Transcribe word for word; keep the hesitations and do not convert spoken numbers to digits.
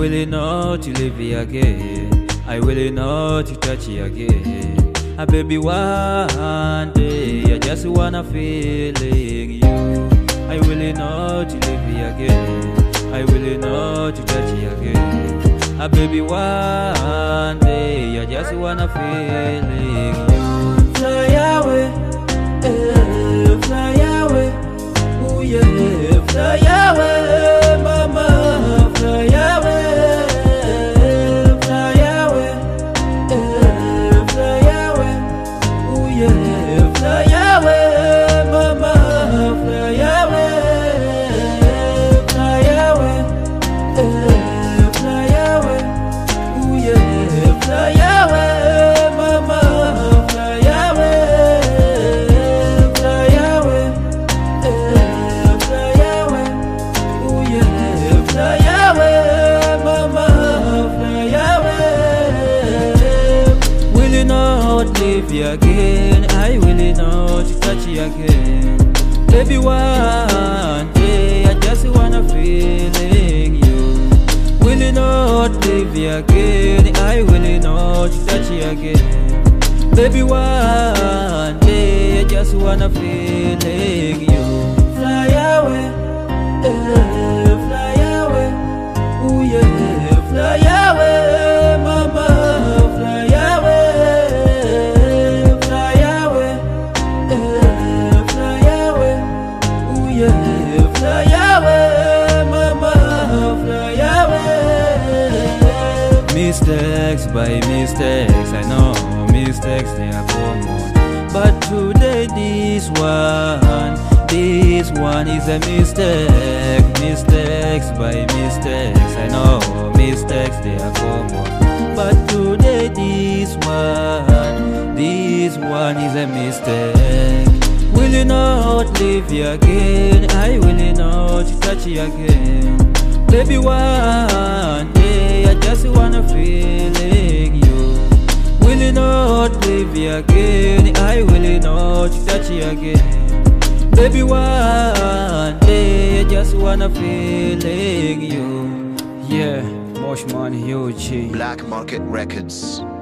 will not leave you again. I will not touch you again. Ah, baby, one day I just wanna feeling you. I will not leave you again. I will not touch you again. Ah, baby, one day I just wanna feeling you. Fly away, eh, fly away, ooh yeah, fly away, mama, fly away. Leave you again, I will not touch you again. Baby, one day I just wanna feeling you. Will not leave you again, I will not touch you again. Baby, one day I just wanna feeling you. Fly away, eh, fly away, ooh yeah, fly away, mama, fly away. Fly away, mama, fly away. Mistakes by mistakes, I know mistakes they are common, but today this one, this one is a mistake. Mistakes by mistakes, I know mistakes they are common, but today this one, this one is a mistake. Will you not leave you again? I will not touch you again. Baby, one day I just wanna feeling you. Will you not leave you again? I will not touch you again. Baby, one day I just wanna feeling you. Yeah, Moshman Huge. Black Market Records.